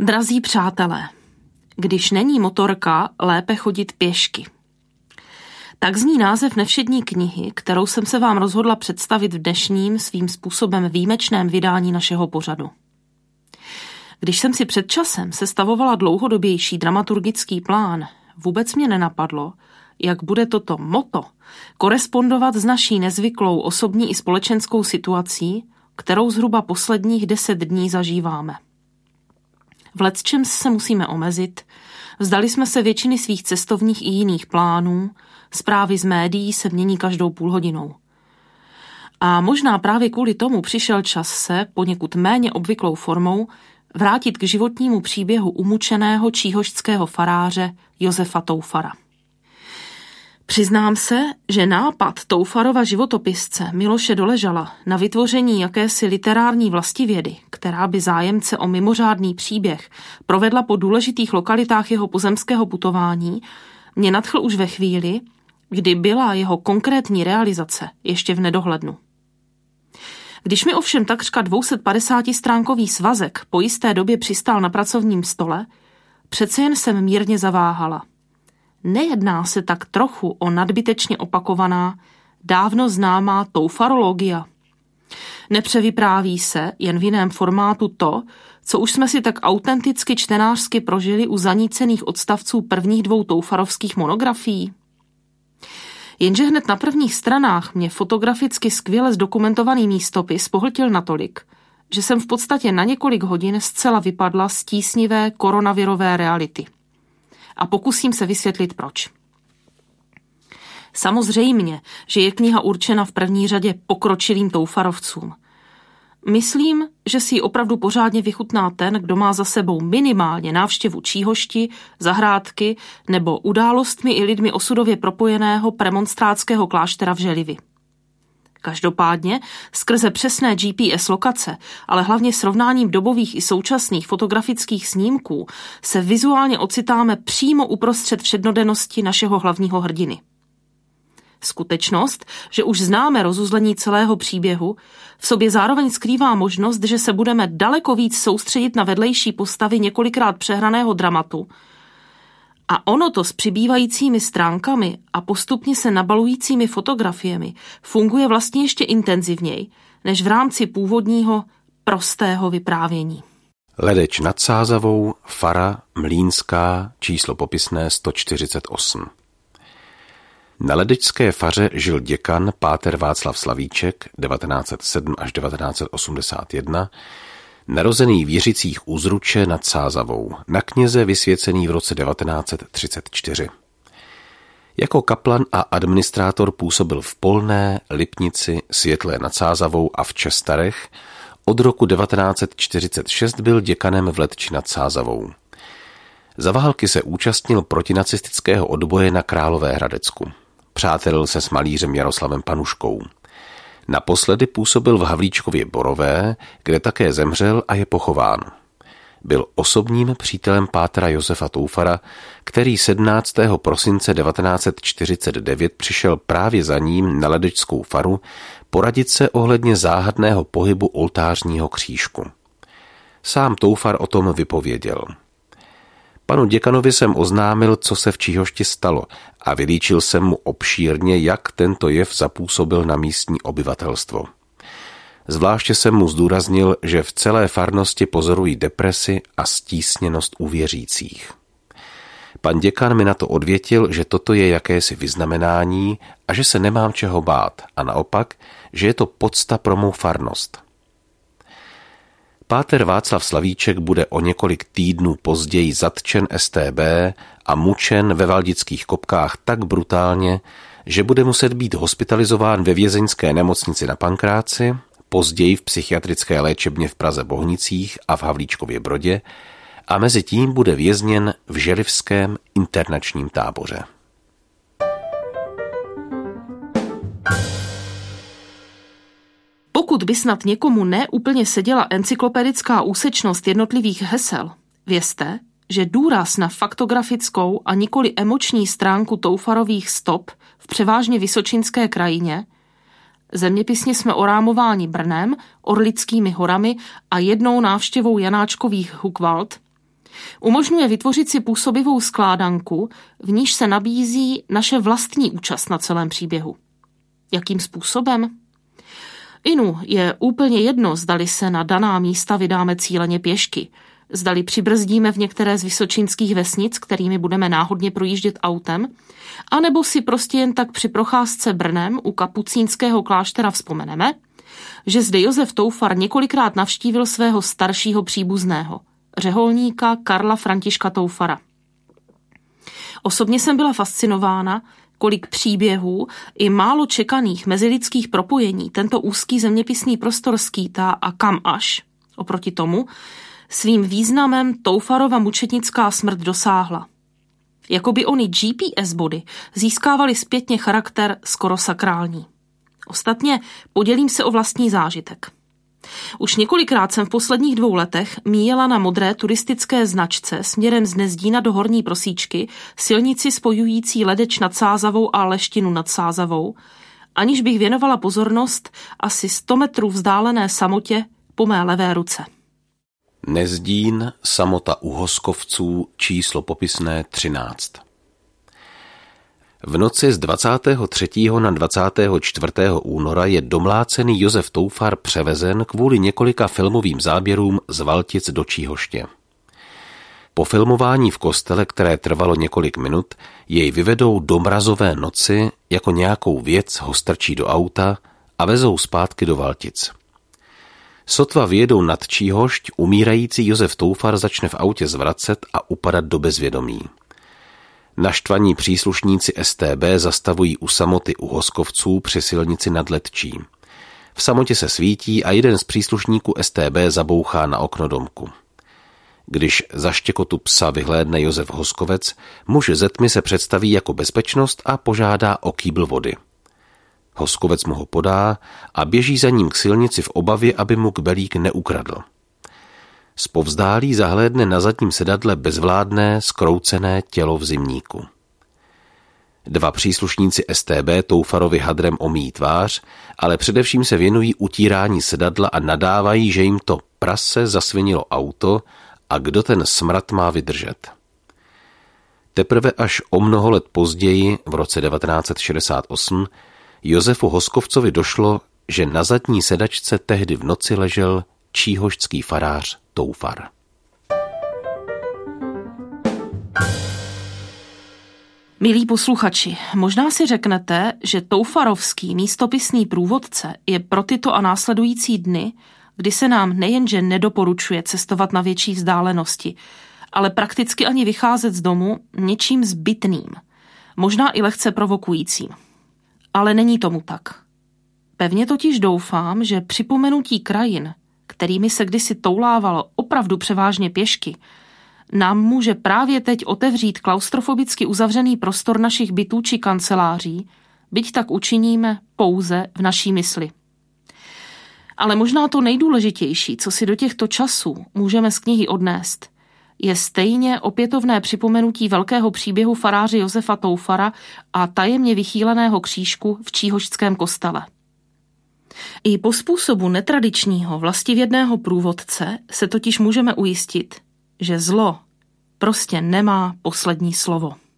Drazí přátelé, když není motorka, lépe chodit pěšky. Tak zní název nevšední knihy, kterou jsem se vám rozhodla představit v dnešním svým způsobem výjimečném vydání našeho pořadu. Když jsem si před časem sestavovala dlouhodobější dramaturgický plán, vůbec mě nenapadlo, jak bude toto motto korespondovat s naší nezvyklou osobní i společenskou situací, kterou zhruba posledních 10 dní zažíváme. V lecčems se musíme omezit, vzdali jsme se většiny svých cestovních i jiných plánů, zprávy z médií se mění každou půlhodinou. A možná právě kvůli tomu přišel čas se, poněkud méně obvyklou formou, vrátit k životnímu příběhu umučeného číhošťského faráře Josefa Toufara. Přiznám se, že nápad Toufarova životopisce Miloše Doležala na vytvoření jakési literární vlastivědy, která by zájemce o mimořádný příběh provedla po důležitých lokalitách jeho pozemského putování, mě nadchl už ve chvíli, kdy byla jeho konkrétní realizace ještě v nedohlednu. Když mi ovšem takřka 250stránkový svazek po jisté době přistál na pracovním stole, přece jen jsem mírně zaváhala. Nejedná se tak trochu o nadbytečně opakovaná, dávno známá toufarologia. Nepřevypráví se jen v jiném formátu to, co už jsme si tak autenticky čtenářsky prožili u zanícených odstavců prvních 2 toufarovských monografií. Jenže hned na prvních stranách mě fotograficky skvěle zdokumentovaný místopis pohltil natolik, že jsem v podstatě na několik hodin zcela vypadla z tísnivé koronavirové reality. A pokusím se vysvětlit proč. Samozřejmě, že je kniha určena v první řadě pokročilým toufarovcům. Myslím, že si ji opravdu pořádně vychutná ten, kdo má za sebou minimálně návštěvu Číhošti, zahrádky nebo událostmi i lidmi osudově propojeného premonstrátského kláštera v Želivi. Každopádně, skrze přesné GPS lokace, ale hlavně srovnáním dobových i současných fotografických snímků, se vizuálně ocitáme přímo uprostřed všednodennosti našeho hlavního hrdiny. Skutečnost, že už známe rozuzlení celého příběhu, v sobě zároveň skrývá možnost, že se budeme daleko víc soustředit na vedlejší postavy několikrát přehraného dramatu. A ono to s přibývajícími stránkami a postupně se nabalujícími fotografiemi funguje vlastně ještě intenzivněji, než v rámci původního prostého vyprávění. Ledeč nad Sázavou, fara Mlýnská, číslo popisné 148. Na ledečské faře žil děkan páter Václav Slavíček 1907 až 1981, narozený v Jiřicích u Zruče nad Sázavou, na kněze vysvěcený v roce 1934. Jako kaplan a administrátor působil v Polné, Lipnici, Světlé nad Sázavou a v Čestarech. Od roku 1946 byl děkanem v Letči nad Sázavou. Za války se účastnil protinacistického odboje na Královéhradecku. Přátelil se s malířem Jaroslavem Panuškou. Naposledy působil v Havlíčkově Borové, kde také zemřel a je pochován. Byl osobním přítelem pátra Josefa Toufara, který 17. prosince 1949 přišel právě za ním na ledečskou faru poradit se ohledně záhadného pohybu oltářního křížku. Sám Toufar o tom vypověděl. Panu děkanovi jsem oznámil, co se v Číhošti stalo a vylíčil jsem mu obšírně, jak tento jev zapůsobil na místní obyvatelstvo. Zvláště jsem mu zdůraznil, že v celé farnosti pozorují depresi a stísněnost u věřících. Pan děkan mi na to odvětil, že toto je jakési vyznamenání a že se nemám čeho bát a naopak, že je to podsta pro mou farnost. Páter Václav Slavíček bude o několik týdnů později zatčen StB a mučen ve Valdických Kopkách tak brutálně, že bude muset být hospitalizován ve vězeňské nemocnici na Pankráci, později v psychiatrické léčebně v Praze Bohnicích a v Havlíčkově Brodě a mezi tím bude vězněn v želivském internačním táboře. Pokud by snad někomu neúplně seděla encyklopedická úsečnost jednotlivých hesel, vězte, že důraz na faktografickou a nikoli emoční stránku Toufarových stop v převážně vysočinské krajině, zeměpisně jsme orámováni Brnem, Orlickými horami a jednou návštěvou Janáčkových Hukvald, Umožňuje vytvořit si působivou skládanku, v níž se nabízí naše vlastní účast na celém příběhu. Jakým způsobem? Je úplně jedno, zdali se na daná místa vydáme cíleně pěšky, zdali přibrzdíme v některé z vysočínských vesnic, kterými budeme náhodně projíždět autem, anebo si prostě jen tak při procházce Brnem u kapucínského kláštera vzpomeneme, že zde Josef Toufar několikrát navštívil svého staršího příbuzného, řeholníka Karla Františka Toufara. Osobně jsem byla fascinována, kolik příběhů i málo čekaných mezilidských propojení tento úzký zeměpisný prostor skýtá a kam až. Oproti tomu svým významem Toufarova mučednická smrt dosáhla. Jakoby ony GPS body získávaly zpětně charakter skoro sakrální. Ostatně podělím se o vlastní zážitek. Už několikrát jsem v posledních 2 letech míjela na modré turistické značce směrem z Nezdína do Horní Prosíčky silnici spojující Ledeč nad Sázavou a Leštinu nad Sázavou, aniž bych věnovala pozornost asi 100 metrů vzdálené samotě po mé levé ruce. Nezdín, samota u Hoskovců, číslo popisné 13. V noci z 23. na 24. února je domlácený Josef Toufar převezen kvůli několika filmovým záběrům z Valtic do Číhoště. Po filmování v kostele, které trvalo několik minut, jej vyvedou do mrazové noci, jako nějakou věc ho strčí do auta a vezou zpátky do Valtic. Sotva vyjedou nad Číhošť, umírající Josef Toufar začne v autě zvracet a upadat do bezvědomí. Naštvaní příslušníci StB zastavují u samoty u Hoskovců při silnici nad Letčí. V samotě se svítí a jeden z příslušníků StB zabouchá na okno domku. Když za štěkotu psa vyhlédne Josef Hoskovec, muž ze tmy se představí jako bezpečnost a požádá o kýbl vody. Hoskovec mu ho podá a běží za ním k silnici v obavě, aby mu kbelík neukradl. Zpovzdálí zahlédne na zadním sedadle bezvládné, zkroucené tělo v zimníku. 2 příslušníci StB Toufarovi hadrem omíjí tvář, ale především se věnují utírání sedadla a nadávají, že jim to prase zasvinilo auto a kdo ten smrad má vydržet. Teprve až o mnoho let později, v roce 1968, Josefu Hoskovcovi došlo, že na zadní sedačce tehdy v noci ležel číhošťský farář Toufar. Milí posluchači, možná si řeknete, že toufarovský místopisný průvodce je pro tyto a následující dny, kdy se nám nejenže nedoporučuje cestovat na větší vzdálenosti, ale prakticky ani vycházet z domu, něčím zbytným, možná i lehce provokujícím. Ale není tomu tak. Pevně totiž doufám, že připomenutí krajin, kterými se kdysi toulávalo opravdu převážně pěšky, nám může právě teď otevřít klaustrofobicky uzavřený prostor našich bytů či kanceláří, byť tak učiníme pouze v naší mysli. Ale možná to nejdůležitější, co si do těchto časů můžeme z knihy odnést, je stejně opětovné připomenutí velkého příběhu faráře Josefa Toufara a tajemně vychýleného křížku v číhošťském kostele. I po způsobu netradičního vlastivědného průvodce se totiž můžeme ujistit, že zlo prostě nemá poslední slovo.